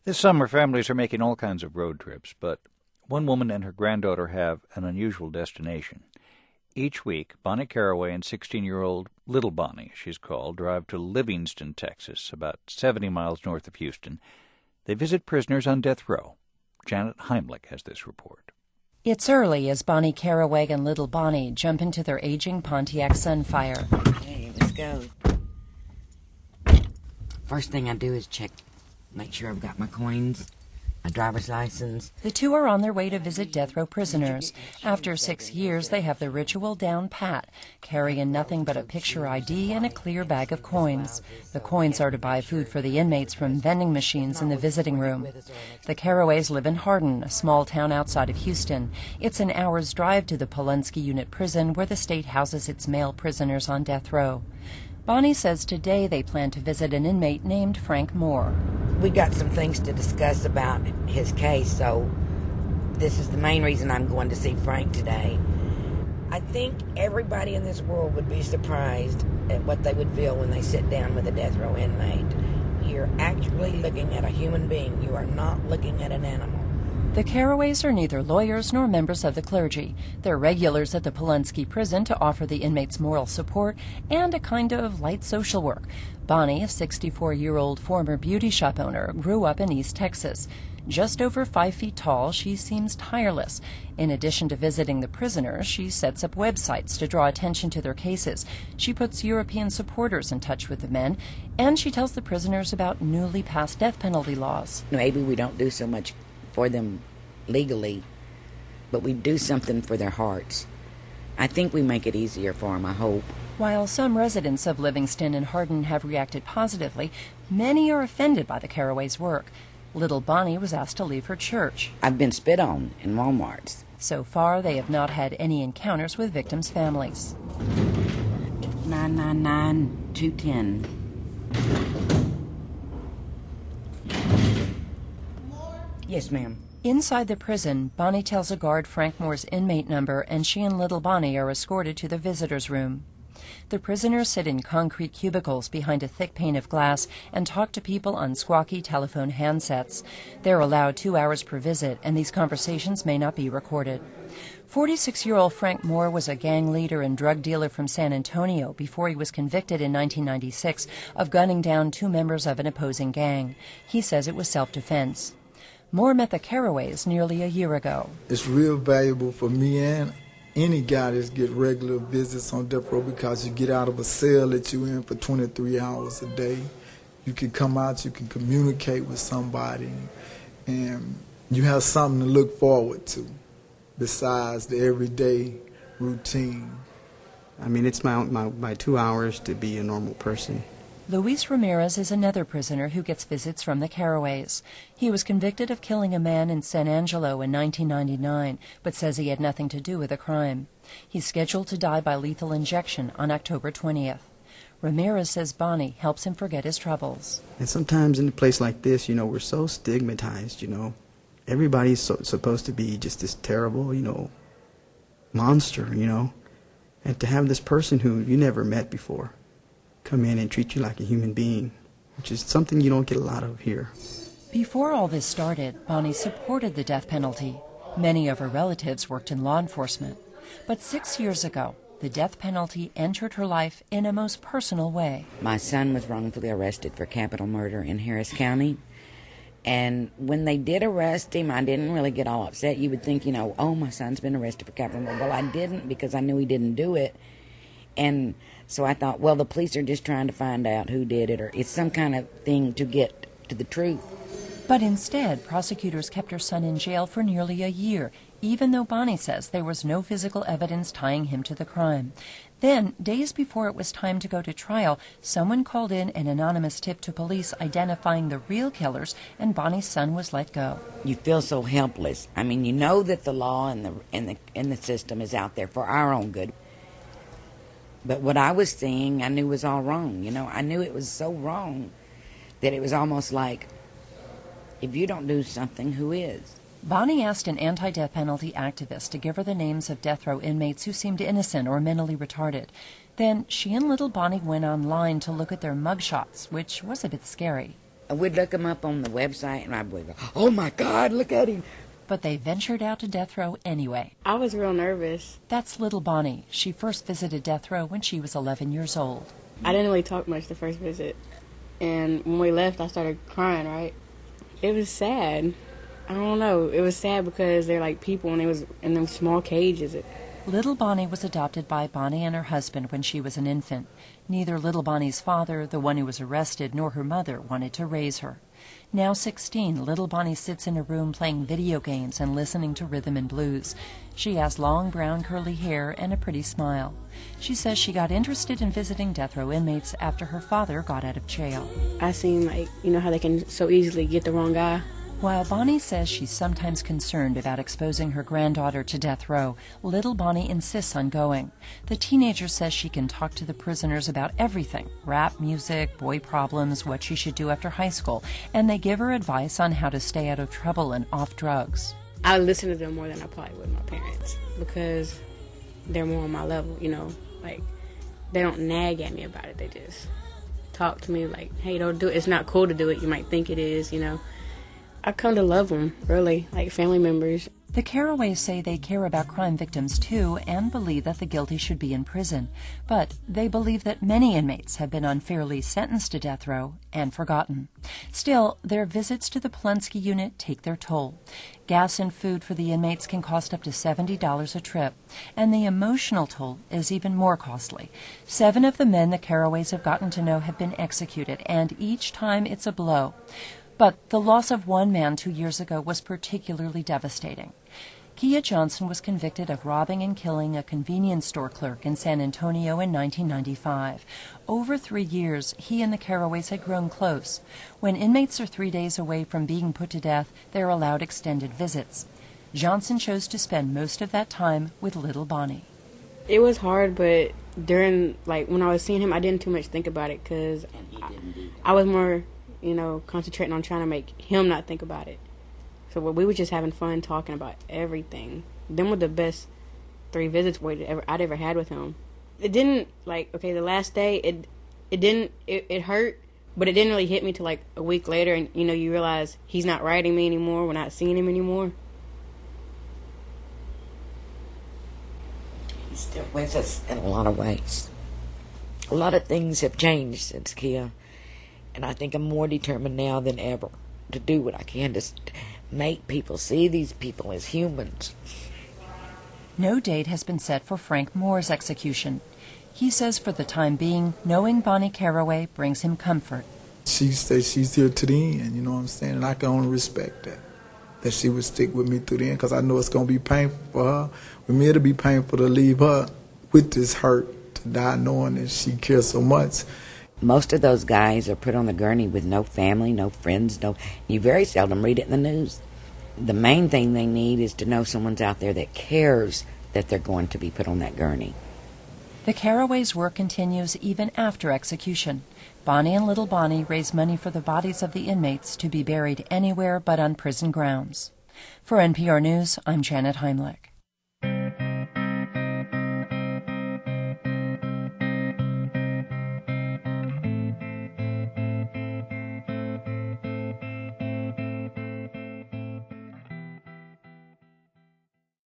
This summer, families are making all kinds of road trips, but one woman and her granddaughter have an unusual destination. Each week, Bonnie Caraway and 16-year-old Little Bonnie, she's called, drive to Livingston, Texas, about 70 miles north of Houston. They visit prisoners on death row. Janet Heimlich has this report. It's early as Bonnie Caraway and Little Bonnie jump into their aging Pontiac Sunfire. Okay, let's go. First thing I do is make sure I've got my coins, my driver's license. The two are on their way to visit death row prisoners. After 6 years, they have the ritual down pat, carrying nothing but a picture ID and a clear bag of coins. The coins are to buy food for the inmates from vending machines in the visiting room. The Caraways live in Hardin, a small town outside of Houston. It's an hour's drive to the Polunsky Unit Prison, where the state houses its male prisoners on death row. Bonnie says today they plan to visit an inmate named Frank Moore. We got some things to discuss about his case, so this is the main reason I'm going to see Frank today. I think everybody in this world would be surprised at what they would feel when they sit down with a death row inmate. You're actually looking at a human being. You are not looking at an animal. The Caraways are neither lawyers nor members of the clergy. They're regulars at the Polunsky prison to offer the inmates moral support and a kind of light social work. Bonnie, a 64-year-old former beauty shop owner, grew up in East Texas. Just over 5 feet tall, she seems tireless. In addition to visiting the prisoners, she sets up websites to draw attention to their cases. She puts European supporters in touch with the men, and she tells the prisoners about newly passed death penalty laws. Maybe we don't do so much for them legally, but we do something for their hearts. I think we make it easier for them, I hope. While some residents of Livingston and Hardin have reacted positively, many are offended by the Caraways' work. Little Bonnie was asked to leave her church. I've been spit on in Walmarts. So far, they have not had any encounters with victims' families. 999-210. Yes, ma'am. Inside the prison, Bonnie tells a guard Frank Moore's inmate number, and she and Little Bonnie are escorted to the visitors' room. The prisoners sit in concrete cubicles behind a thick pane of glass and talk to people on squawky telephone handsets. They're allowed 2 hours per visit, and these conversations may not be recorded. 46-year-old Frank Moore was a gang leader and drug dealer from San Antonio before he was convicted in 1996 of gunning down 2 members of an opposing gang. He says it was self-defense. Moore met the Caraways nearly a year ago. It's real valuable for me and any guy that's get regular visits on death row, because you get out of a cell that you're in for 23 hours a day. You can come out, you can communicate with somebody, and you have something to look forward to besides the everyday routine. I mean, it's my 2 hours to be a normal person. Luis Ramirez is another prisoner who gets visits from the Caraways. He was convicted of killing a man in San Angelo in 1999, but says he had nothing to do with the crime. He's scheduled to die by lethal injection on October 20th. Ramirez says Bonnie helps him forget his troubles. And sometimes in a place like this, we're so stigmatized, Everybody's supposed to be just this terrible, monster, And to have this person who you never met before come in and treat you like a human being, which is something you don't get a lot of here. Before all this started, Bonnie supported the death penalty. Many of her relatives worked in law enforcement. But 6 years ago, the death penalty entered her life in a most personal way. My son was wrongfully arrested for capital murder in Harris County. And when they did arrest him, I didn't really get all upset. You would think, oh, my son's been arrested for capital murder. Well, I didn't, because I knew he didn't do it. And so I thought, well, the police are just trying to find out who did it, or it's some kind of thing to get to the truth. But instead, prosecutors kept her son in jail for nearly a year, even though Bonnie says there was no physical evidence tying him to the crime. Then, days before it was time to go to trial, someone called in an anonymous tip to police identifying the real killers, and Bonnie's son was let go. You feel so helpless. I mean, you know that the law and the system is out there for our own good. But what I was seeing, I knew was all wrong. I knew it was so wrong that it was almost like, if you don't do something, who is? Bonnie asked an anti-death penalty activist to give her the names of death row inmates who seemed innocent or mentally retarded. Then she and Little Bonnie went online to look at their mugshots, which was a bit scary. We'd look him up on the website, and I'd go, oh, my God, look at him. But they ventured out to death row anyway. I was real nervous. That's little Bonnie. She first visited death row when she was 11 years old. I didn't really talk much the first visit. And when we left, I started crying, right? It was sad. I don't know. It was sad because they're like people, and they was in them small cages. Little Bonnie was adopted by Bonnie and her husband when she was an infant. Neither Little Bonnie's father, the one who was arrested, nor her mother wanted to raise her. Now 16, Little Bonnie sits in a room playing video games and listening to rhythm and blues. She has long brown curly hair and a pretty smile. She says she got interested in visiting death row inmates after her father got out of jail. I seen, like, you know how they can so easily get the wrong guy? While Bonnie says she's sometimes concerned about exposing her granddaughter to death row, little Bonnie insists on going. The teenager says she can talk to the prisoners about everything, rap music, boy problems, what she should do after high school, and they give her advice on how to stay out of trouble and off drugs. I listen to them more than I probably would my parents because they're more on my level, you know. Like, they don't nag at me about it. They just talk to me like, hey, don't do it. It's not cool to do it. You might think it is, you know. I come to love them, really, like family members. The Carraways say they care about crime victims too and believe that the guilty should be in prison. But they believe that many inmates have been unfairly sentenced to death row and forgotten. Still, their visits to the Polunsky unit take their toll. Gas and food for the inmates can cost up to $70 a trip, and the emotional toll is even more costly. 7 of the men the Carraways have gotten to know have been executed, and each time it's a blow. But the loss of one man 2 years ago was particularly devastating. Kia Johnson was convicted of robbing and killing a convenience store clerk in San Antonio in 1995. Over 3 years, he and the Carraways had grown close. When inmates are 3 days away from being put to death, they're allowed extended visits. Johnson chose to spend most of that time with little Bonnie. It was hard, but during, like, when I was seeing him, I didn't too much think about it because I was more, you know, concentrating on trying to make him not think about it. So we were just having fun talking about everything. Them were the best 3 visits I'd ever had with him. It didn't, like, okay, the last day, it hurt, but it didn't really hit me till like a week later, and, you know, you realize he's not writing me anymore, we're not seeing him anymore. He's still with us in a lot of ways. A lot of things have changed since Kia. And I think I'm more determined now than ever to do what I can to make people see these people as humans. No date has been set for Frank Moore's execution. He says for the time being, knowing Bonnie Carraway brings him comfort. She says she's here to the end, you know what I'm saying? And I can only respect that she would stick with me through the end, because I know it's going to be painful for her. With me, it'll be painful to leave her with this hurt, to die knowing that she cares so much. Most of those guys are put on the gurney with no family, no friends, you very seldom read it in the news. The main thing they need is to know someone's out there that cares that they're going to be put on that gurney. The Carraways' work continues even after execution. Bonnie and little Bonnie raise money for the bodies of the inmates to be buried anywhere but on prison grounds. For NPR News, I'm Janet Heimlich.